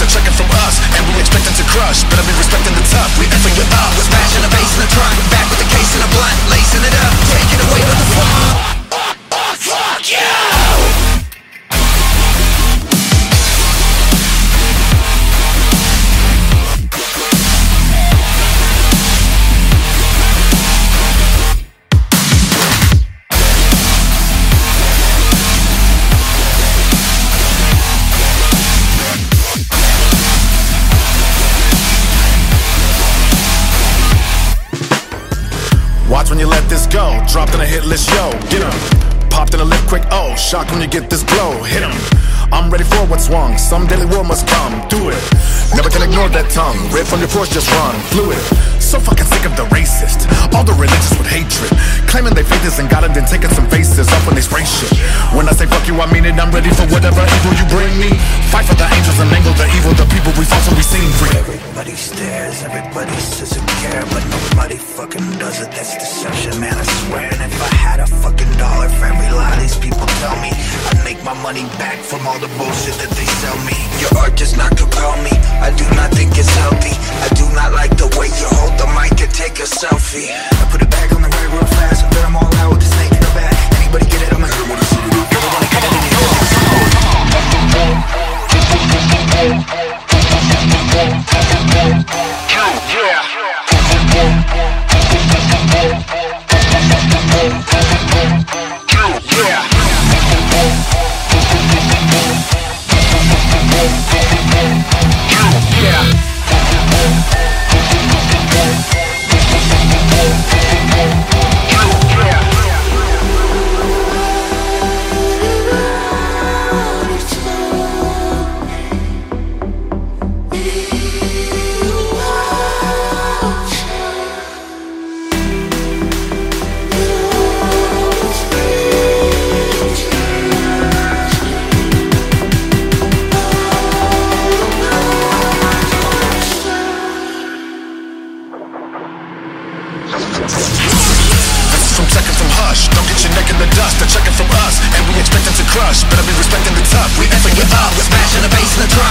they're checking from us, and we expecting to crush. Better be respecting the tough, we effing it up. We're smashing the bass in the trunk, back with the case and a blunt, lacing it up, taking away with the fun. Fuck you! Watch when you let this go, dropped in a hit list, yo, get 'em. Popped in a lip quick, oh, shocked when you get this blow, hit 'em. I'm ready for what's wrong, some daily war must come, do it. Never can ignore that tongue, red from your pores just run, fluid. So fucking sick of the racist, all the religious with hatred. Claiming they faith is in God and then taking some faces off when they spray shit. When I say fuck you, I mean it, I'm ready for whatever evil you bring me. Fight for the angels and angle the evil, the people we fought till we seen free. Everybody stares, everybody says it care, but nobody fucking does it, that's deception, man, I swear. And if I had a fucking dollar for every lie these people tell me, I'd make my money back from all the bullshit that they sell me. Your art does not compel me, I do not think it's healthy. I do not like the way you hold the mic and take a selfie. I put it back on the right real fast, but I'm all out with the snake in the back. Anybody get it? I'm like, everyone get it, They're checking from us, and we expecting to crush. Better be respecting the tough, we effing it up. We're smashing the bass in the drum.